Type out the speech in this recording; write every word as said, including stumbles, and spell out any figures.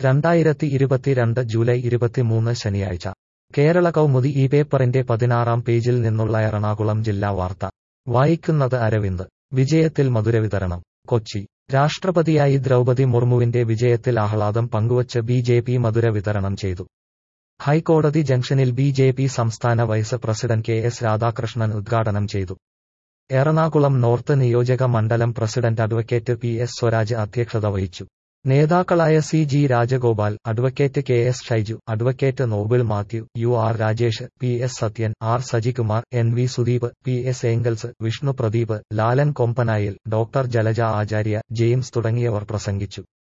രണ്ടായിരത്തി ഇരുപത്തിരണ്ട് ജൂലൈ ഇരുപത്തിമൂന്ന് ശനിയാഴ്ച കേരള കൗമുദി ഈ പേപ്പറിന്റെ പതിനാറാം പേജിൽ നിന്നുള്ള എറണാകുളം ജില്ലാ വാർത്ത വായിക്കുന്നത് അരവിന്ദ്. വിജയത്തിൽ മധുരവിതരണം. കൊച്ചി. രാഷ്ട്രപതിയായി ദ്രൗപദി മുർമുവിന്റെ വിജയത്തിൽ ആഹ്ലാദം പങ്കുവച്ച് ബി ജെ പി മധുര വിതരണം ചെയ്തു. ഹൈക്കോടതി ജംഗ്ഷനിൽ ബി ജെ പി സംസ്ഥാന vice president K S Radhakrishnan ഉദ്ഘാടനം ചെയ്തു. എറണാകുളം നോർത്ത് നിയോജക മണ്ഡലം president advocate P S Swaraj അധ്യക്ഷത വഹിച്ചു. നേതാക്കളായ C G Rajagopal, advocate K S Shaiju, advocate Noble Mathew, U R Rajesh, P S Sathyan, R Sajikumar, N V Sudeep, P S Engels, Vishnu Pradeep, Lalan Kombanayil, doctor Jalaja Acharya, James തുടങ്ങിയവർ പ്രസംഗിച്ചു.